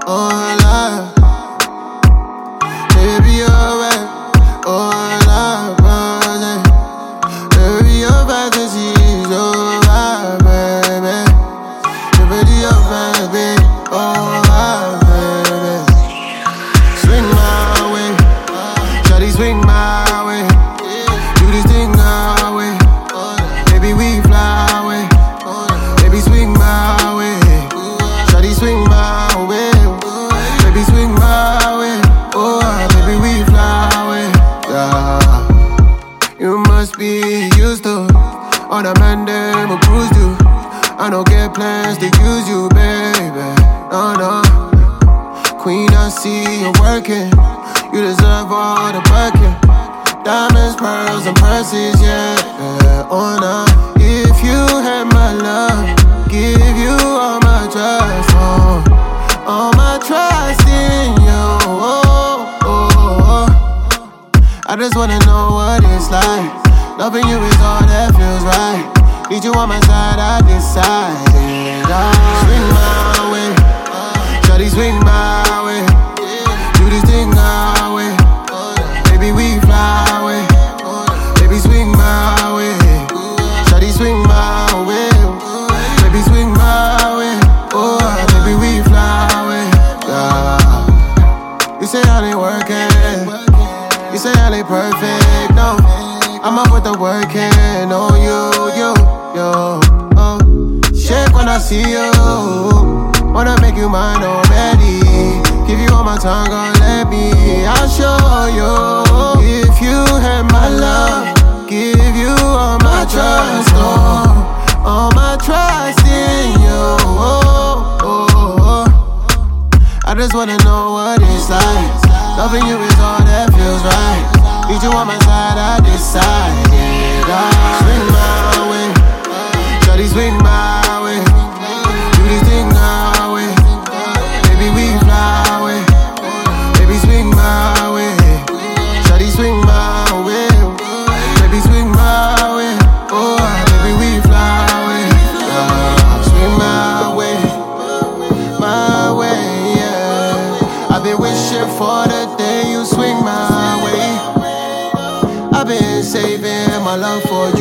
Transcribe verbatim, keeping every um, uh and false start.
oh love. Baby, you're right, oh love, baby. Baby, your fantasy is over, baby. Baby, your baby, oh love, baby. Swing my way, shawty swing my way. Do this thing our way, baby, we fly away. Baby, swing my way, shawty swing my way. Baby, swing my way, oh baby, we fly away. Yeah, you must be used to all the men them will cruise you. I don't get plans to use you, baby. No, no. Queen, I see you working. You deserve all the bucket. Diamonds, pearls, and purses, yeah, yeah. Oh, no. If you had my love, give you all my trust, oh. All my trust in you, oh, oh, oh. I just wanna know what it's like. Loving you is all that feels right. Need you on my side, I decided I'll swing my way, shawty swing my way. Do this thing our way, baby, we fly away. Baby, swing my way, shawty swing my way. Baby, swing my way, oh, baby, we fly away. Yeah. You say I ain't working, you say I ain't perfect, no. I'ma put the work in on you, you, you. Oh. Shake when I see you, wanna make you mine already. Give you all my time, gon' let me, I'll show you. If you had my love, give you all my trust, oh. All my trust in you, oh, oh, oh. I just wanna know what it's like. Loving you is all that feels right. Need you on my side, I decided I'll swing my way, shawty swing my way. Do this thing our way, baby, we fly away. Baby, swing my way, shawty swing my way. Baby, swing my way, oh, baby, we fly away. Yeah, swing my way, my way, yeah. I've been wishing for the day you swing my way. I've been saving my love for you.